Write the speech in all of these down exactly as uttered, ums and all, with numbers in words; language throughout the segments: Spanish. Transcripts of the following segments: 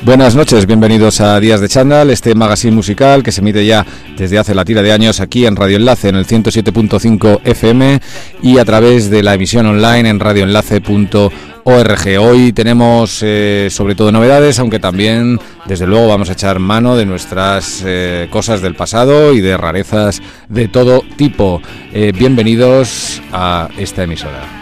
Buenas noches, bienvenidos a Días de Chándal, este magazine musical que se emite ya desde hace la tira de años aquí en Radio Enlace en el ciento siete punto cinco F M y a través de la emisión online en radio enlace punto org. Hoy tenemos eh, sobre todo novedades, aunque también desde luego vamos a echar mano de nuestras eh, cosas del pasado y de rarezas de todo tipo. Eh, bienvenidos a esta emisora.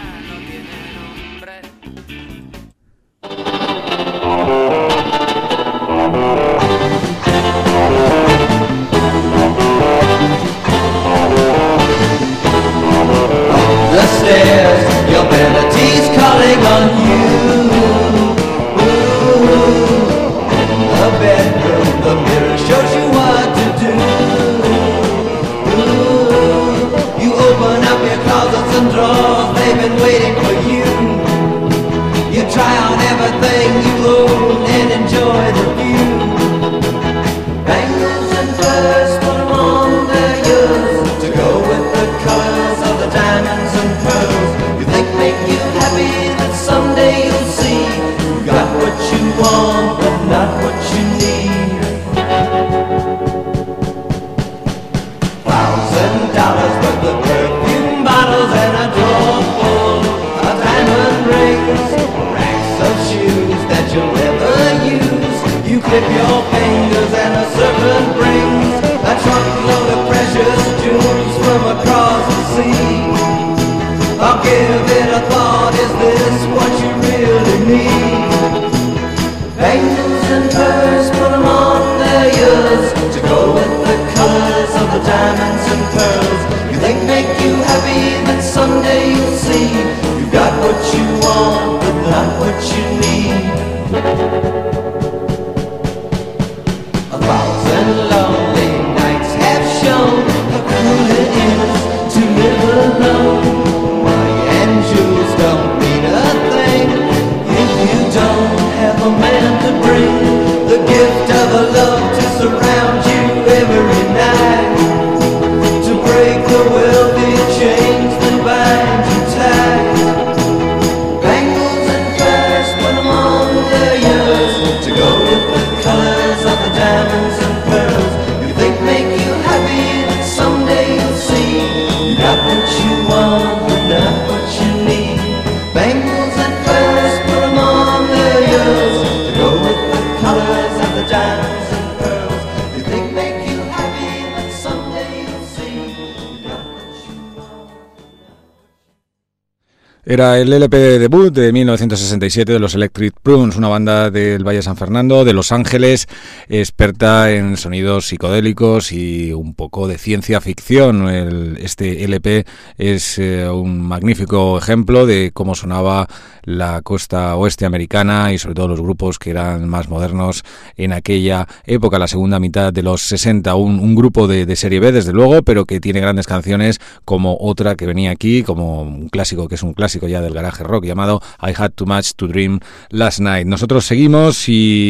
Era el L P de debut de mil novecientos sesenta y siete de los Electric Prunes, una banda del Valle de San Fernando, de Los Ángeles, experta en sonidos psicodélicos y un poco de ciencia ficción. El, este L P es eh, un magnífico ejemplo de cómo sonaba la costa oeste americana y sobre todo los grupos que eran más modernos en aquella época, la segunda mitad de los sesenta. Un, un grupo de, de serie B, desde luego, pero que tiene grandes canciones, como otra que venía aquí, como un clásico que es un clásico ya del garaje rock, llamado I Had Too Much to Dream Last Night. Nosotros seguimos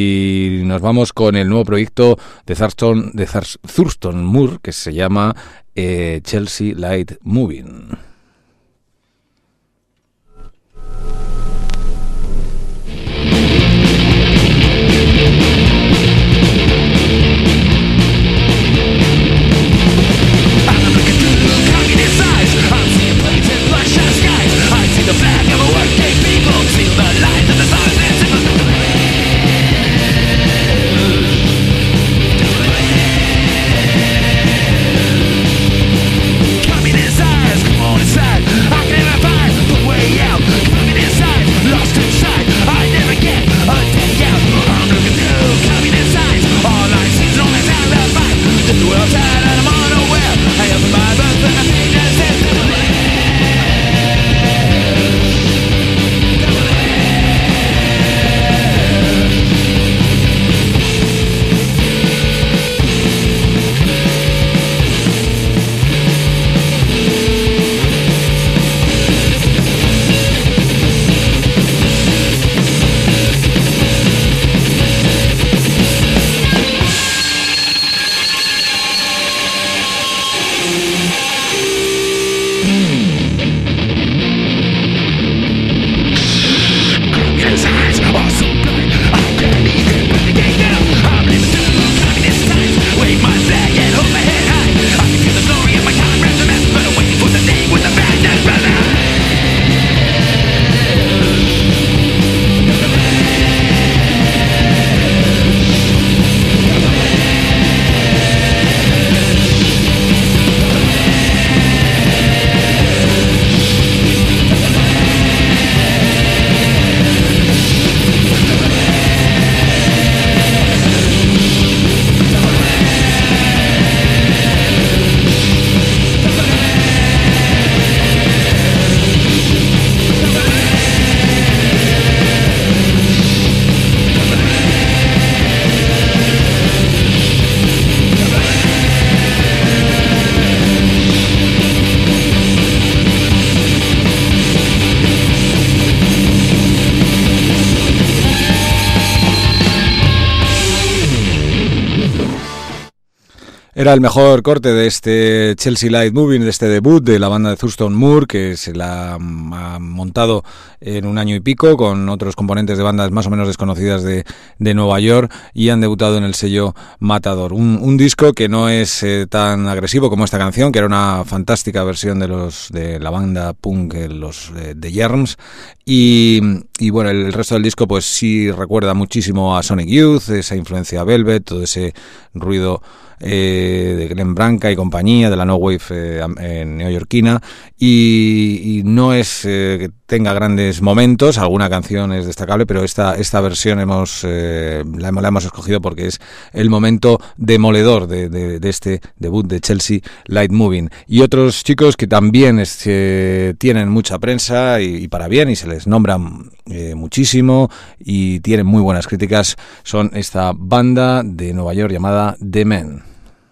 y nos vamos con el nuevo proyecto de Thurston, de Thurston Moore, que se llama eh, Chelsea Light Moving. The flag of a working people, see the light of the stars and see the communist eyes, come on, it's Era el mejor corte de este Chelsea Light Moving, de este debut de la banda de Thurston Moore, que se la ha montado en un año y pico con otros componentes de bandas más o menos desconocidas de, de Nueva York, y han debutado en el sello Matador. Un, un disco que no es eh, tan agresivo como esta canción, que era una fantástica versión de los de la banda punk, eh, los eh, The Germs, y, y bueno, el, el resto del disco pues sí recuerda muchísimo a Sonic Youth, esa influencia Velvet, todo ese ruido Eh, de Glenn Branca y compañía, de la no wave eh, eh, neoyorquina, y, y no es eh, que tenga grandes momentos, alguna canción es destacable, pero esta esta versión hemos eh, la, la hemos escogido porque es el momento demoledor de, de, de este debut de Chelsea Light Moving. Y otros chicos que también es, eh, tienen mucha prensa y, y para bien, y se les nombran eh, muchísimo y tienen muy buenas críticas, son esta banda de Nueva York llamada The Men.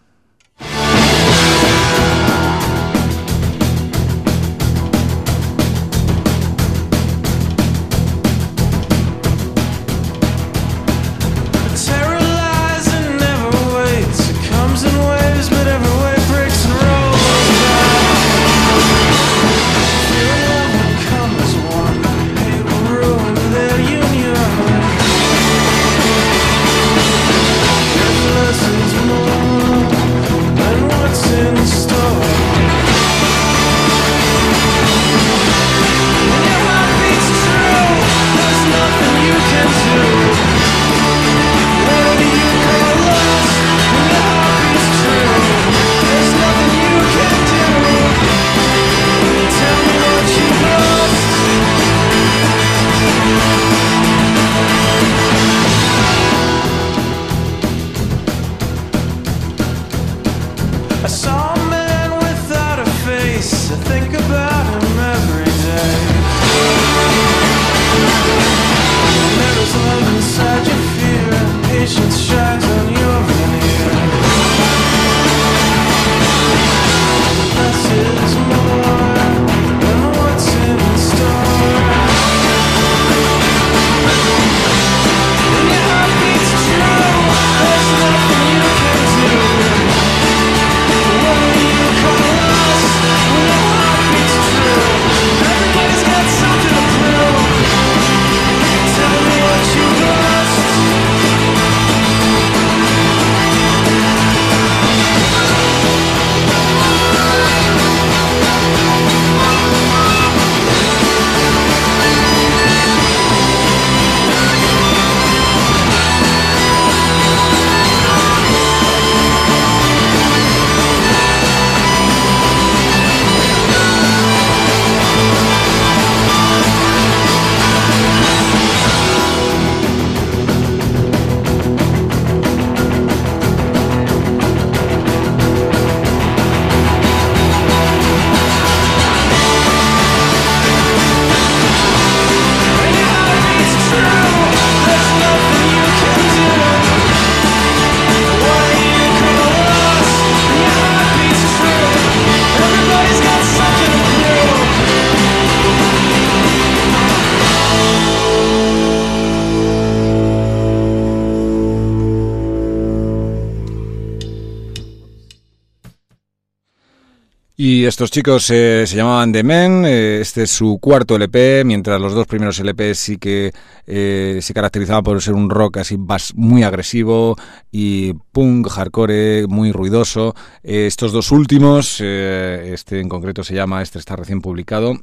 Y estos chicos eh, se llamaban The Men, eh, este es su cuarto L P, mientras los dos primeros L P sí que eh, se caracterizaban por ser un rock así muy agresivo y punk, hardcore, muy ruidoso. Eh, estos dos últimos, eh, este en concreto se llama, este está recién publicado,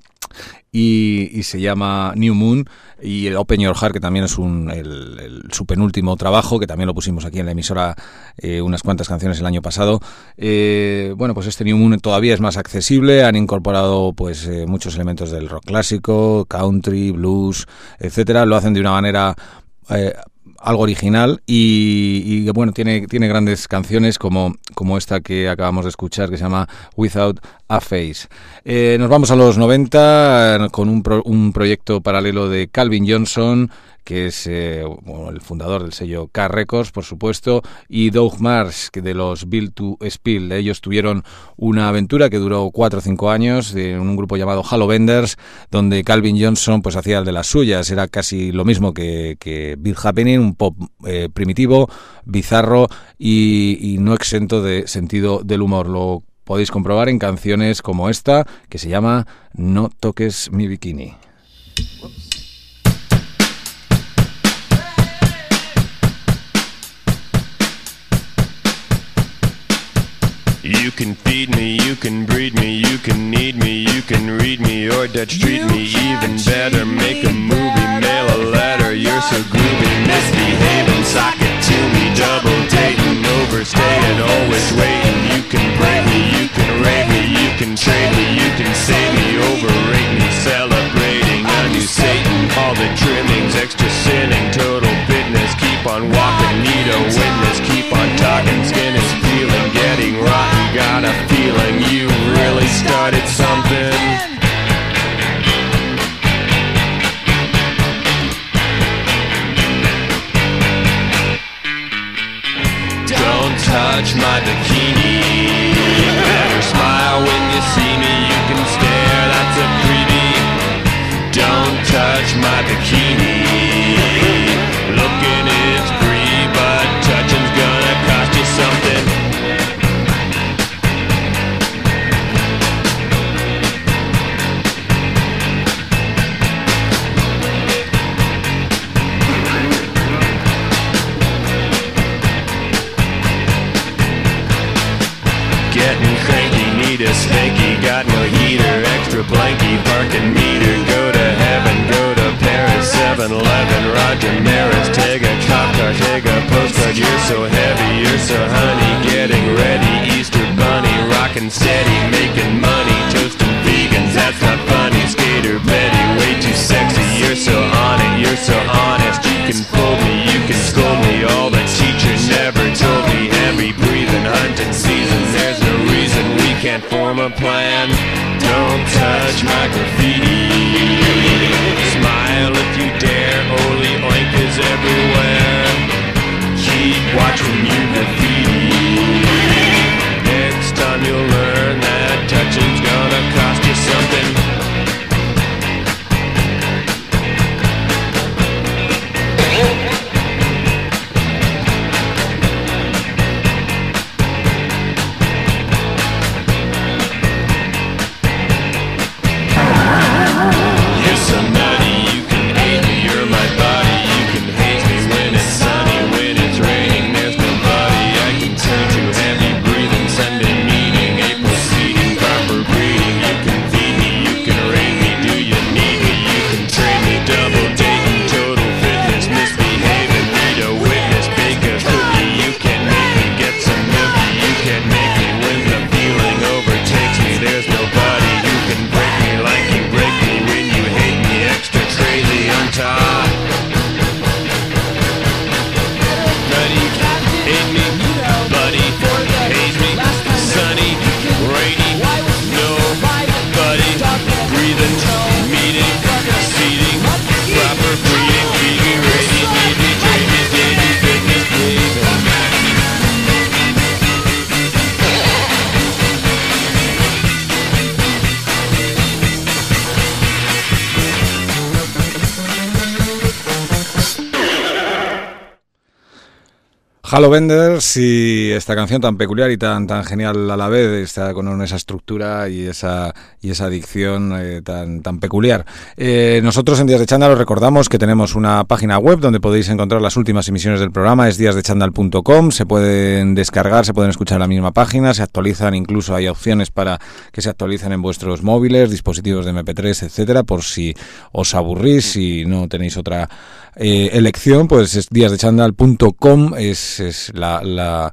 Y, y se llama New Moon, y el Open Your Heart, que también es un, el, el, su penúltimo trabajo, que también lo pusimos aquí en la emisora eh, unas cuantas canciones el año pasado. Eh, bueno, pues este New Moon todavía es más accesible, han incorporado pues eh, muchos elementos del rock clásico, country, blues, etcétera. Lo hacen de una manera eh, algo original y, y bueno, tiene, tiene grandes canciones como, como esta que acabamos de escuchar, que se llama Without a Face. Eh, nos vamos a los noventa con un, pro, un proyecto paralelo de Calvin Johnson, que es eh, bueno, el fundador del sello K Records, por supuesto, y Doug Marsh, que de los Build to Spill. Ellos tuvieron una aventura que duró cuatro o cinco años en un grupo llamado Halo Benders, donde Calvin Johnson pues hacía el de las suyas. Era casi lo mismo que, que Big Happening, un pop eh, primitivo, bizarro y, y no exento de sentido del humor. Lo podéis comprobar en canciones como esta, que se llama No toques mi bikini. You can feed me, you can breed me, you can need me, you can read me, or Dutch treat me even better. Make a movie, mail a letter, you're so groovy, misbehaving, sock it to me, double dating, overstaying, always waiting. You can break me, you can rate me, you can trade me, you can save me, overrate me, celebrating a new Satan. All the trimmings, extra sinning, total fitness, keep on walking, need a witness, keep on talking, skin is feeling, getting rotten. Got a feeling you really started something. Don't touch my bikini. Better smile when you see me. You can stare, that's a freebie. Don't touch my bikini. Looking is free, but touching's gonna cost you something. Getting cranky, need a spanky, got no heater, extra blankie, parking meter, go to heaven, go to Paris, seven eleven, Roger Maris, take a cop car, take a postcard, you're so heavy, you're so honey, getting ready, Easter bunny, rockin' steady, making money, toasting vegans, that's not funny, skater Betty, way too sexy, you're so on it, you're so honest, you can fool me, you can scold me, all the teacher never told me, heavy breathing, hunting season, there's no reason we can't form a plan. Don't touch my graffiti. Smile if you dare. Holy oink is everywhere. Keep watching you graffiti. Next time you'll learn that touching's gonna cost you something. Halo Benders y esta canción tan peculiar y tan tan genial a la vez, está con esa estructura y esa y esa dicción eh, tan tan peculiar. Eh, nosotros en Días de Chándal os recordamos que tenemos una página web donde podéis encontrar las últimas emisiones del programa, es días de chándal punto com, se pueden descargar, se pueden escuchar en la misma página, se actualizan, incluso hay opciones para que se actualicen en vuestros móviles, dispositivos de eme pe tres, etcétera, por si os aburrís y no tenéis otra eh, elección, pues es días de chándal punto com, es, es la, la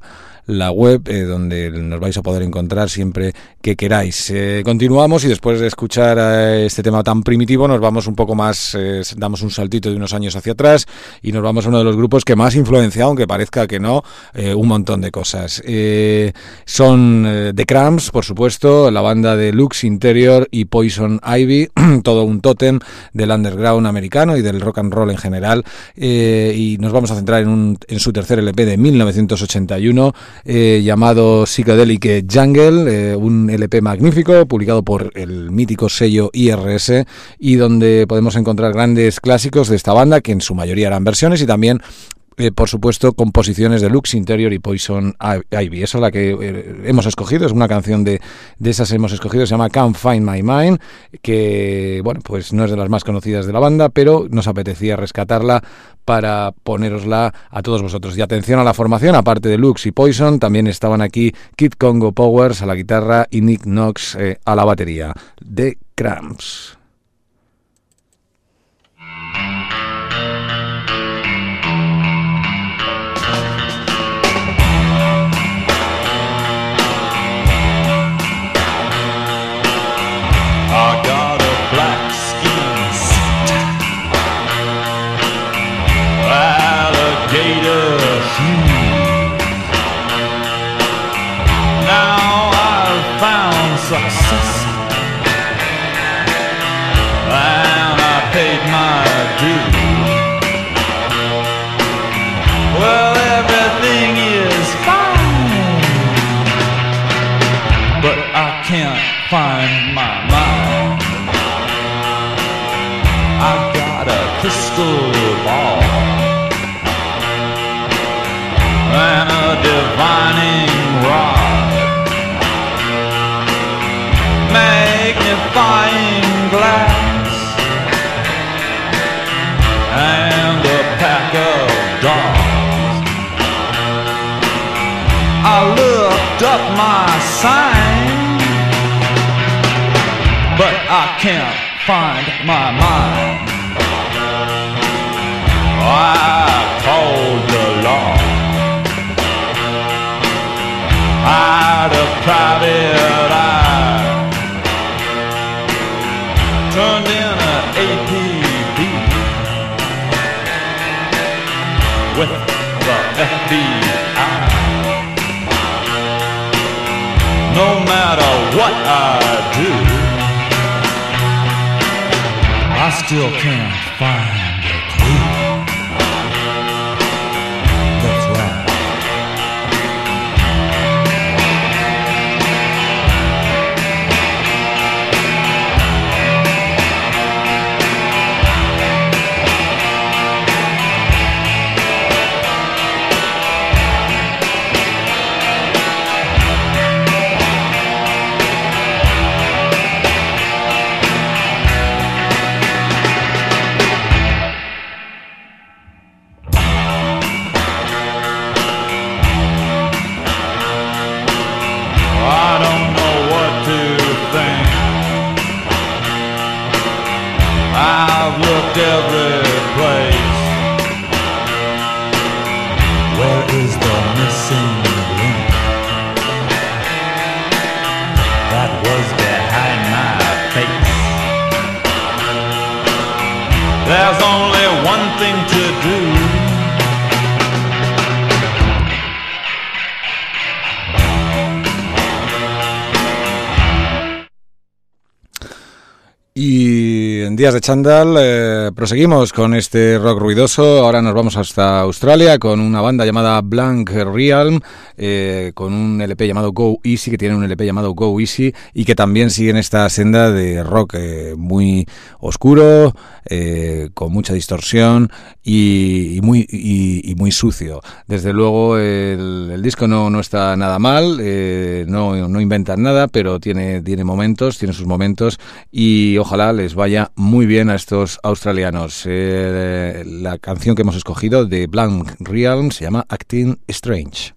la web, eh, donde nos vais a poder encontrar siempre que queráis. Eh, continuamos y después de escuchar eh, este tema tan primitivo nos vamos un poco más, eh, damos un saltito de unos años hacia atrás y nos vamos a uno de los grupos que más ha influenciado, aunque parezca que no, eh, un montón de cosas. Eh, son eh, The Cramps, por supuesto, la banda de Lux Interior y Poison Ivy, todo un tótem del underground americano y del rock and roll en general, eh, y nos vamos a centrar en, un, en su tercer L P de mil novecientos ochenta y uno, eh, llamado Psychedelic Jungle, eh, un L P magnífico publicado por el mítico sello I R S y donde podemos encontrar grandes clásicos de esta banda, que en su mayoría eran versiones, y también Eh, por supuesto, composiciones de Lux Interior y Poison Ivy. Esa es la que eh, hemos escogido, es una canción de, de esas hemos escogido, se llama Can't Find My Mind, que, bueno, pues no es de las más conocidas de la banda, pero nos apetecía rescatarla para ponérosla a todos vosotros. Y atención a la formación, aparte de Lux y Poison, también estaban aquí Kid Congo Powers a la guitarra y Nick Knox eh, a la batería. The Cramps. I got a black skin suit, alligator shoes. Now I've found success, and I paid my dues. Well, everything is fine, but I can't find my mind. I got a crystal ball and a divining rod, magnifying glass, and a pack of dogs. I looked up my sign, but I can't find my mind. I called the law. I had a private eye, turned in an A P B with the F B I. No matter what I do, I still can't find a clue. That's right. Every place, where is the missing link that was behind my face? There's only one thing to do. Y en Días de Chándal eh, proseguimos con este rock ruidoso. Ahora nos vamos hasta Australia con una banda llamada Blank Realm, eh, con un L P llamado Go Easy, que tiene un L P llamado Go Easy y que también siguen esta senda de rock eh, muy oscuro, eh, con mucha distorsión y, y, muy, y, y muy sucio. Desde luego el, el disco no, no está nada mal, eh, no, no inventan nada, pero tiene, tiene momentos, tiene sus momentos y ojalá les vaya muy bien a estos australianos. Eh, la canción que hemos escogido de Blank Realm se llama Acting Strange.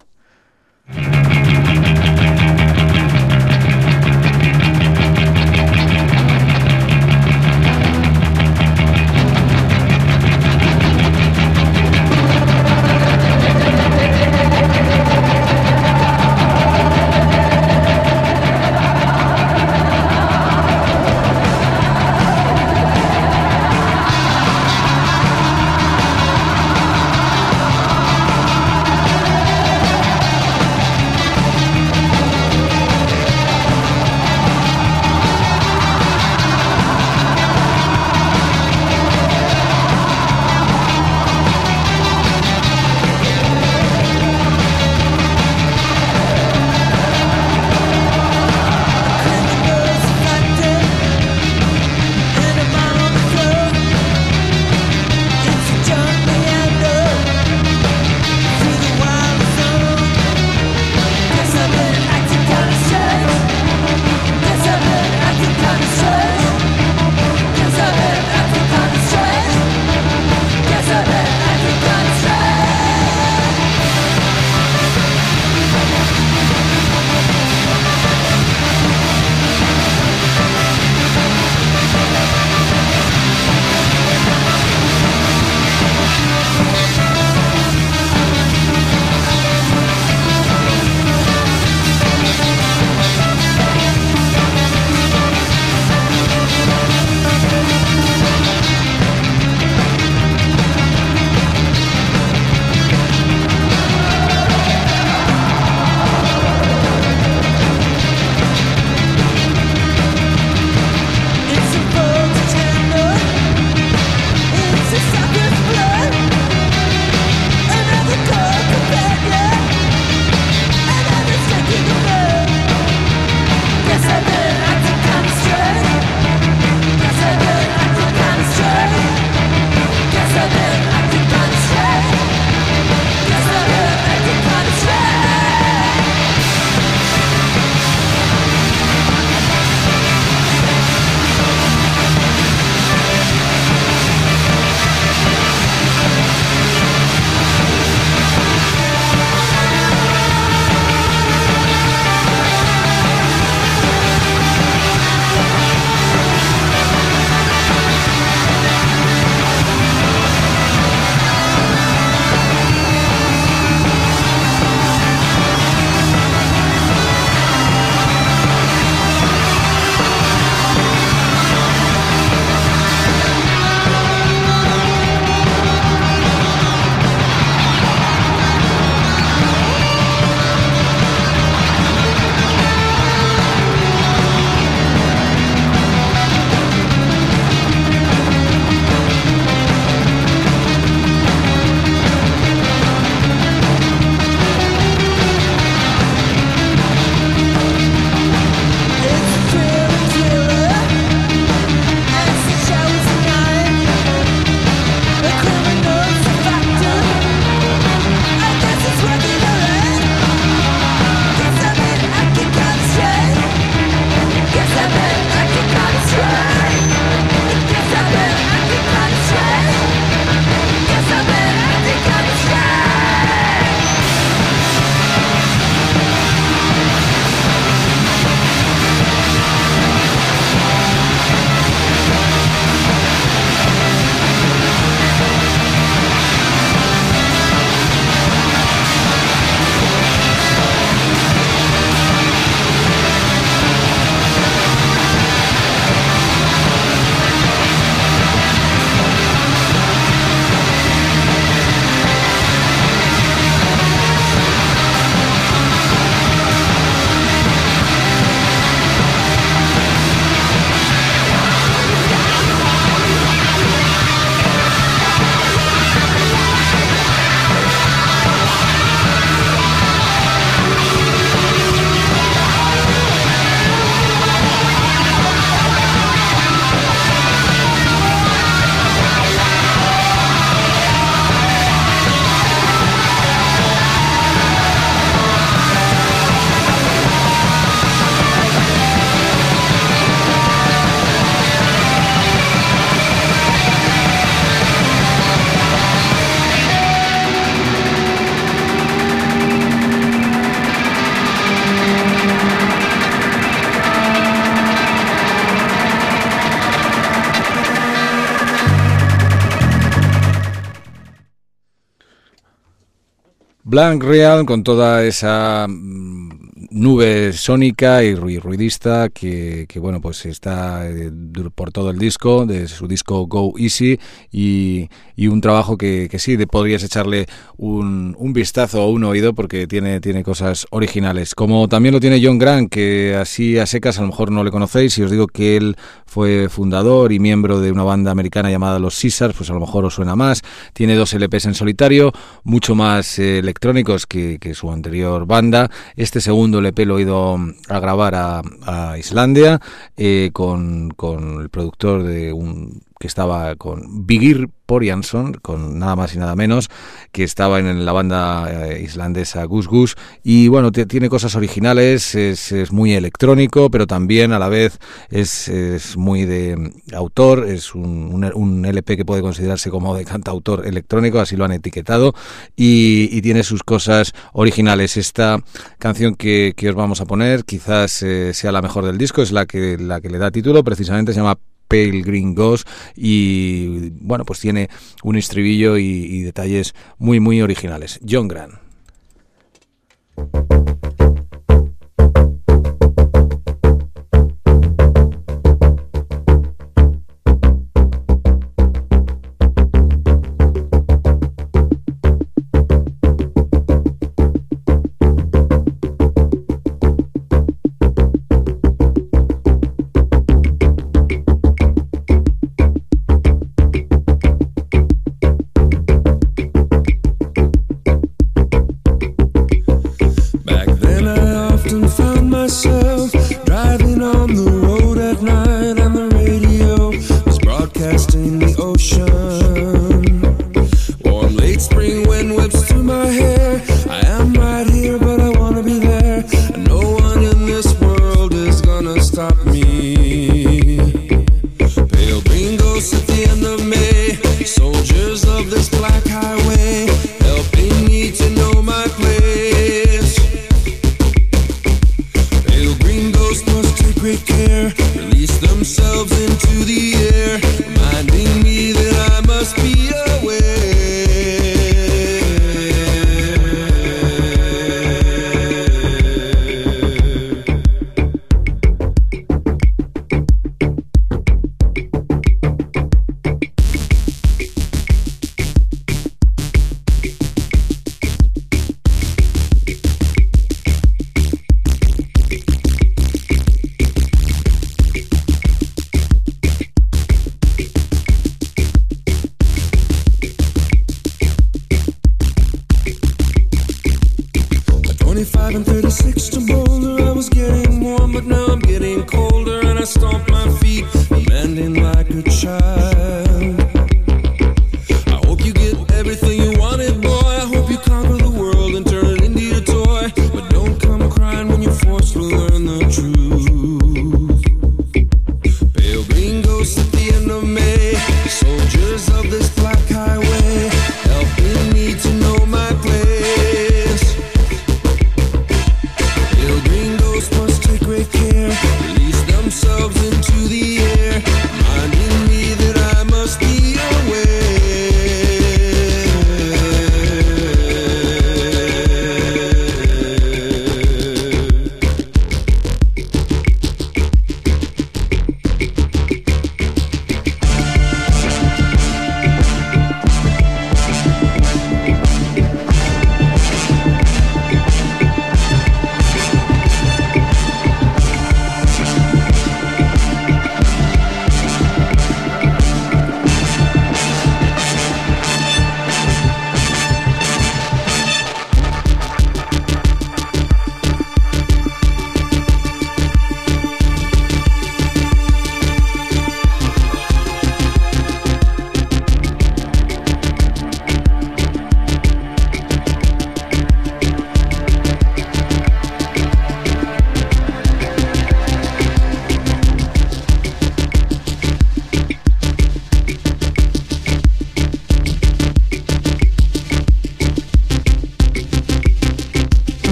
Blank Realm, con toda esa nube sónica y ruidista que, que bueno, pues está eh, por todo el disco, de su disco Go Easy, y, y un trabajo que, que sí, de, podrías echarle un, un vistazo o un oído, porque tiene, tiene cosas originales, como también lo tiene John Grant, que así a secas a lo mejor no le conocéis, y os digo que él fue fundador y miembro de una banda americana llamada Los Caesars, pues a lo mejor os suena más. Tiene dos L Pes en solitario, mucho más eh, electrónicos que, que su anterior banda. Este segundo L P lo he ido a grabar a, a Islandia eh, con, con el productor de un que estaba con Birgir Poriansson, con nada más y nada menos, que estaba en la banda eh, islandesa Gus Gus, y bueno, t- tiene cosas originales, es, es muy electrónico, pero también a la vez es, es muy de autor, es un, un, un L P que puede considerarse como de cantautor electrónico, así lo han etiquetado, y, y tiene sus cosas originales. Esta canción que, que os vamos a poner quizás eh, sea la mejor del disco, es la que, la que le da título, precisamente se llama Pale Green Ghost, y bueno, pues tiene un estribillo y, y detalles muy muy originales. John Grant.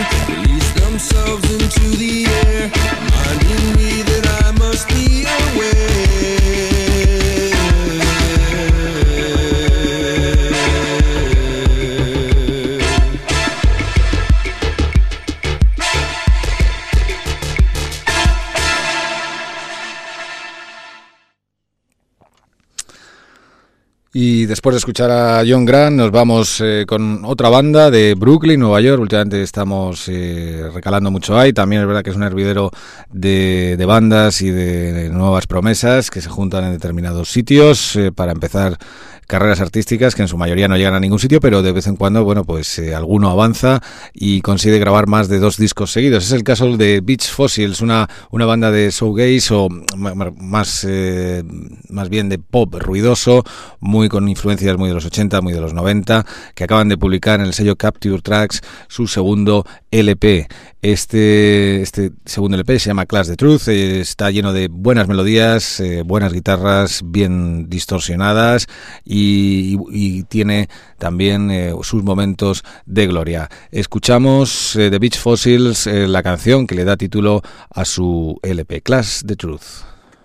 release themselves into the air, reminding me that I must be Y después de escuchar a John Grant nos vamos eh, con otra banda de Brooklyn, Nueva York. Últimamente estamos eh, recalando mucho ahí. También es verdad que es un hervidero de, de bandas y de, de nuevas promesas que se juntan en determinados sitios eh, para empezar carreras artísticas que en su mayoría no llegan a ningún sitio, pero de vez en cuando, bueno, pues eh, alguno avanza y consigue grabar más de dos discos seguidos. Es el caso de Beach Fossils, una, una banda de shoegaze o más, eh, más bien de pop ruidoso, muy con influencias muy de los ochenta, muy de los noventa, que acaban de publicar en el sello Capture Tracks su segundo L P. Este, este segundo L P se llama Clash the Truth, eh, está lleno de buenas melodías, eh, buenas guitarras bien distorsionadas y, y, y tiene también eh, sus momentos de gloria. Escuchamos eh, de Beach Fossils eh, la canción que le da título a su L P, Clash the Truth.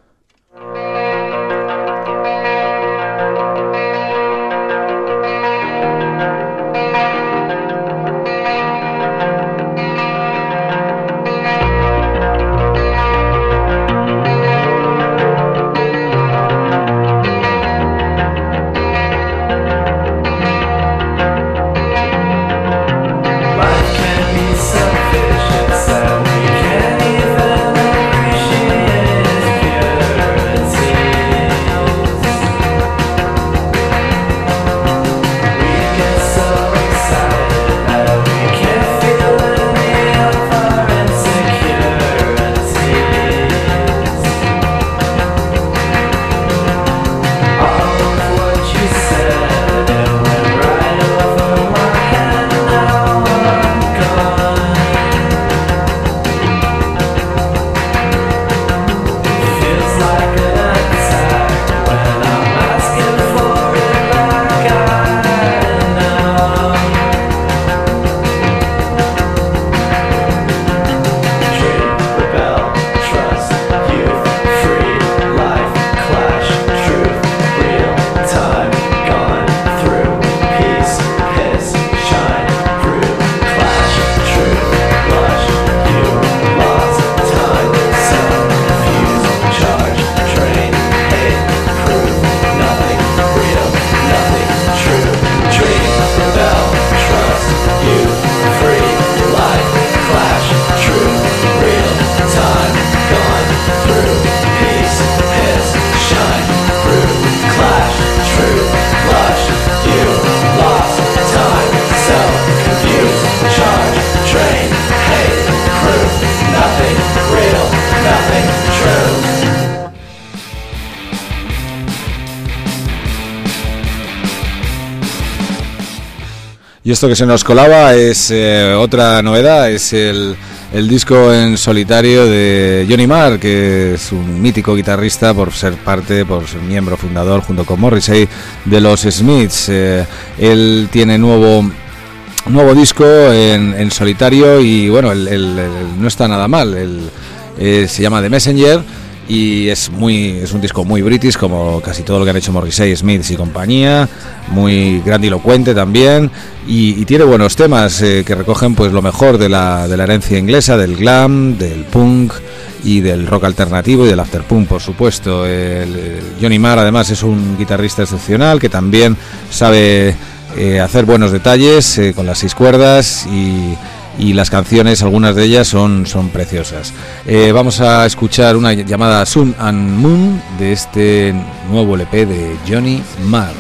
Y esto que se nos colaba es eh, otra novedad, es el, el disco en solitario de Johnny Marr, que es un mítico guitarrista por ser parte, por ser miembro fundador junto con Morrissey de los Smiths. Eh, él tiene nuevo nuevo disco en, en solitario y bueno, el, el, el, no está nada mal. El, eh, se llama The Messenger. Y es muy es un disco muy british, como casi todo lo que han hecho Morrissey, Smiths y compañía, muy grandilocuente también, y, y tiene buenos temas eh, que recogen pues lo mejor de la, de la herencia inglesa, del glam, del punk y del rock alternativo y del afterpunk, por supuesto. El, el Johnny Marr además es un guitarrista excepcional que también sabe eh, hacer buenos detalles eh, con las seis cuerdas y... y las canciones, algunas de ellas son, son preciosas. Eh, vamos a escuchar una llamada Sun and Moon de este nuevo L P de Johnny Marr.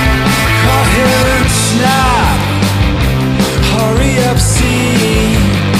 Hurry up, see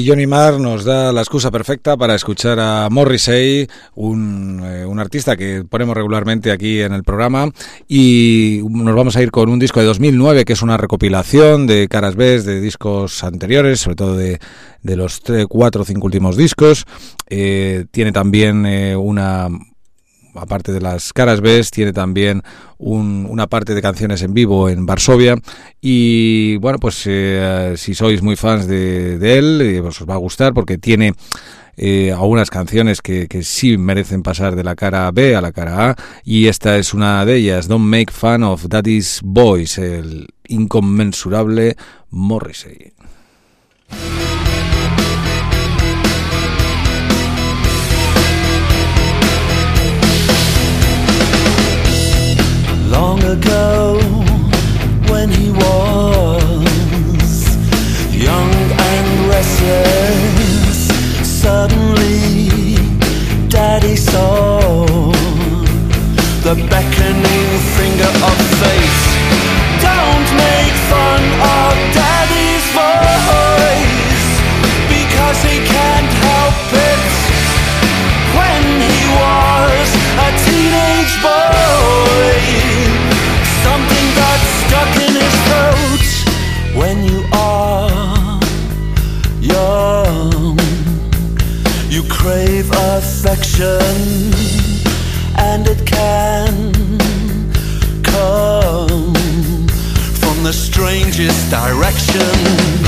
Johnny Marr nos da la excusa perfecta para escuchar a Morrissey, un, eh, un artista que ponemos regularmente aquí en el programa, y nos vamos a ir con un disco de dos mil nueve que es una recopilación de caras B de discos anteriores, sobre todo de, de los tres, cuatro o cinco últimos discos. Eh, tiene también eh, una... aparte de las caras B, tiene también un, una parte de canciones en vivo en Varsovia. Y bueno, pues eh, si sois muy fans de, de él, eh, pues os va a gustar porque tiene eh, algunas canciones que, que sí merecen pasar de la cara B a la cara A, y esta es una de ellas, Don't Make Fun of Daddy's Boys, el inconmensurable Morrissey. Long ago, when he was young and restless, suddenly Daddy saw the beckoning finger of fate. Don't make fun of Daddy's voice, because he can't help it. When he was a teenage boy, something got stuck in his throat. When you are young, you crave affection, and it can come from the strangest direction.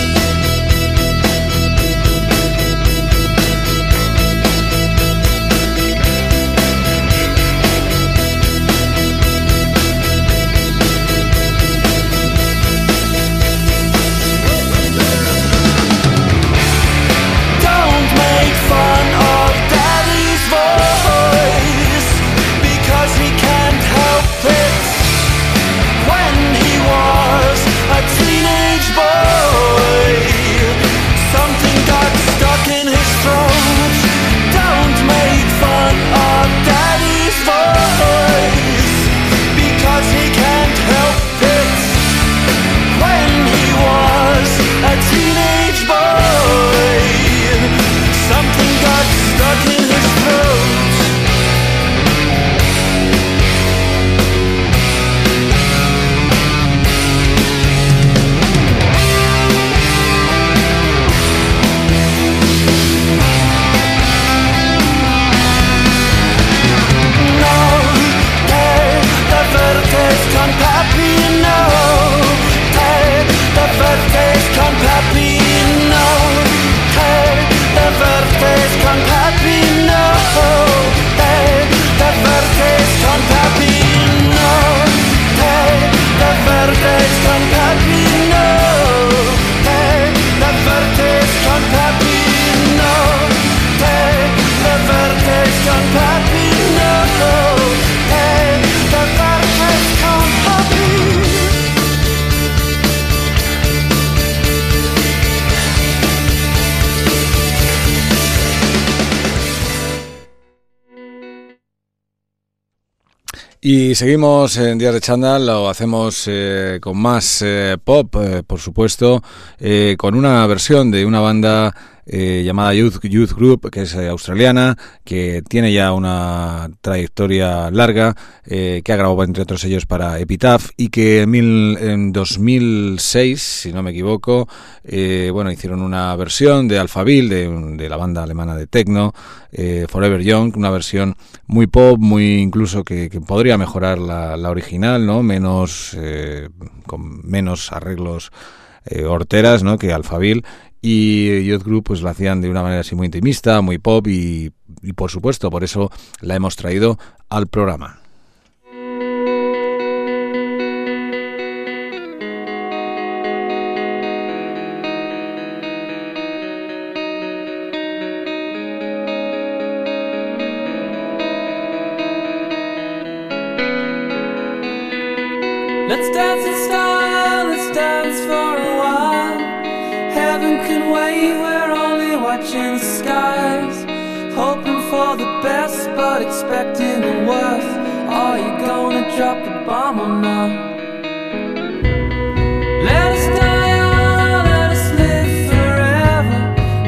Y seguimos en Días de Chándal, lo hacemos eh, con más eh, pop, eh, por supuesto, eh, con una versión de una banda eh, llamada Youth, Youth Group, que es eh, australiana, que tiene ya una trayectoria larga, eh, que ha grabado entre otros ellos para Epitaph, y que en, mil, en dos mil seis, si no me equivoco, eh, bueno, hicieron una versión de Alphaville, de, de la banda alemana de techno, eh, Forever Young, una versión muy pop, muy incluso que, que podría mejorar la, la original, ¿no? Menos eh, con menos arreglos eh, horteras, ¿no? Que Alphaville. Y Youth Group pues la hacían de una manera así muy intimista, muy pop, y, y por supuesto por eso la hemos traído al programa. Let's dance in style, let's dance for a while. Heaven can wait, we're only watching the skies. Hoping for the best, but expecting the worst. Are you gonna drop the bomb or not? Let us die young, let us live forever.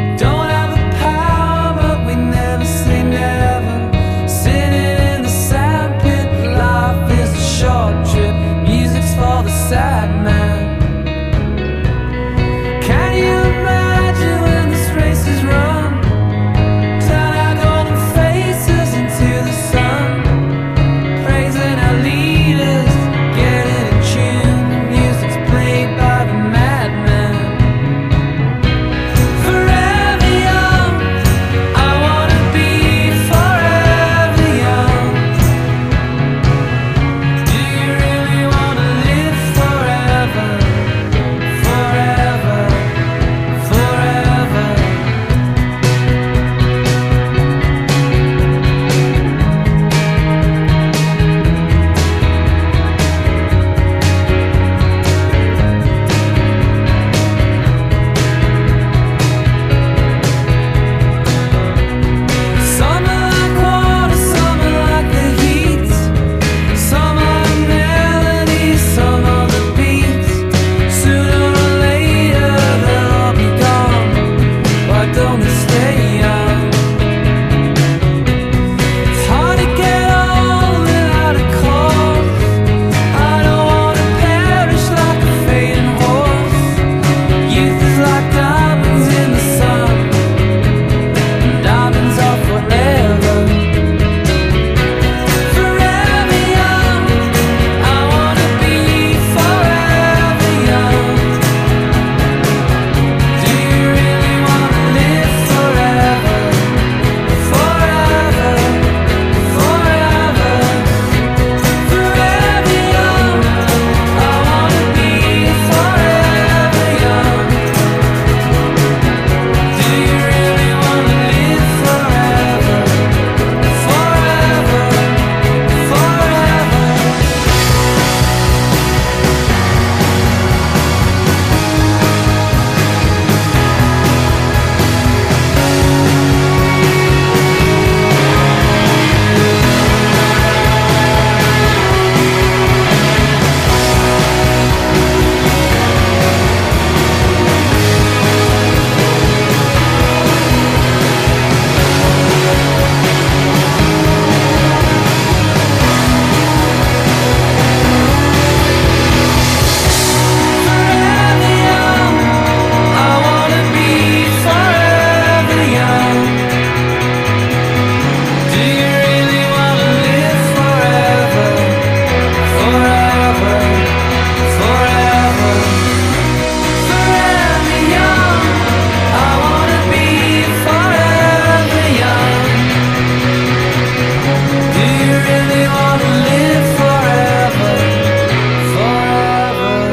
only stay young. It's hard to get old without a cause. I don't wanna perish like a fading horse. Youth is like diamonds in the sun, and diamonds are forever. Forever young, I wanna be forever young. Do you really wanna live forever? Forever, forever. Forever young, I wanna be forever young. Do you really wanna live forever? Forever, forever. Forever young, I wanna be forever young. Do you really wanna live forever? Forever, forever. Forever young, I wanna be forever young. Do you really wanna live forever? Forever.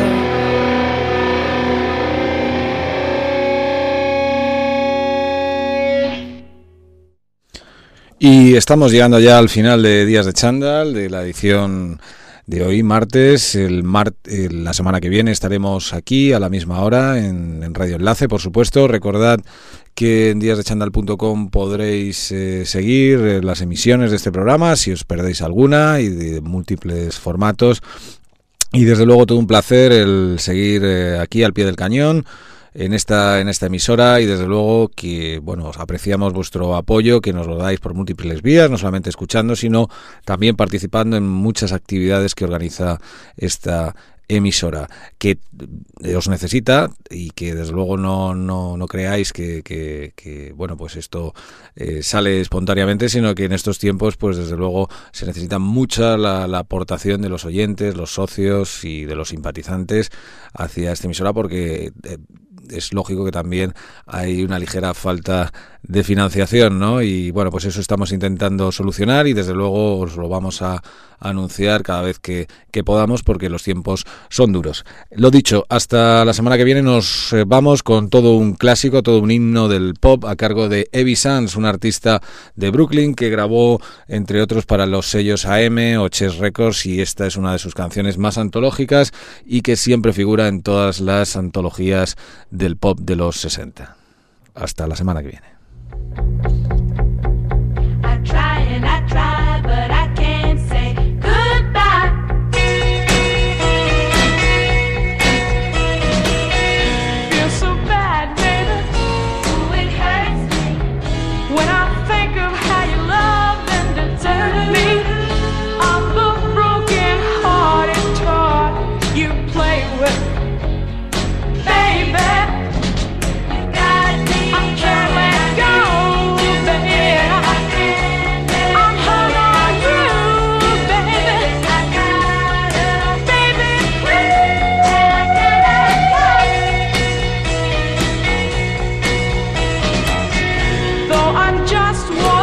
Y estamos llegando ya al final de Días de Chándal, de la edición de hoy, martes. El mar- eh, la semana que viene estaremos aquí a la misma hora en, en Radio Enlace, por supuesto. Recordad que en días de chándal punto com podréis eh, seguir eh, las emisiones de este programa, si os perdéis alguna, y de múltiples formatos. Y desde luego todo un placer el seguir eh, aquí al pie del cañón en esta en esta emisora, y desde luego que bueno, os apreciamos vuestro apoyo, que nos lo dais por múltiples vías, no solamente escuchando, sino también participando en muchas actividades que organiza esta emisora, que os necesita, y que desde luego no no, no creáis que, que, que bueno, pues esto eh, sale espontáneamente, sino que en estos tiempos pues desde luego se necesita mucha la, la aportación de los oyentes, los socios y de los simpatizantes hacia esta emisora, porque eh, es lógico que también hay una ligera falta de financiación, ¿no? Y bueno, pues eso estamos intentando solucionar, y desde luego os lo vamos a anunciar cada vez que, que podamos, porque los tiempos son duros. Lo dicho, hasta la semana que viene nos eh, vamos con todo un clásico, todo un himno del pop a cargo de Evie Sands, un artista de Brooklyn que grabó entre otros para los sellos A M o Chess Records, y esta es una de sus canciones más antológicas y que siempre figura en todas las antologías del pop de los sesenta. Hasta la semana que viene. I try and I try, but I can't say goodbye. Feel so bad, baby. Ooh, it hurts me when I think of how you loved and deserted me. I'm the broken-hearted toy you play with, baby. I can't let go, baby. I'm hung on you, baby. Baby, please. Though I'm just one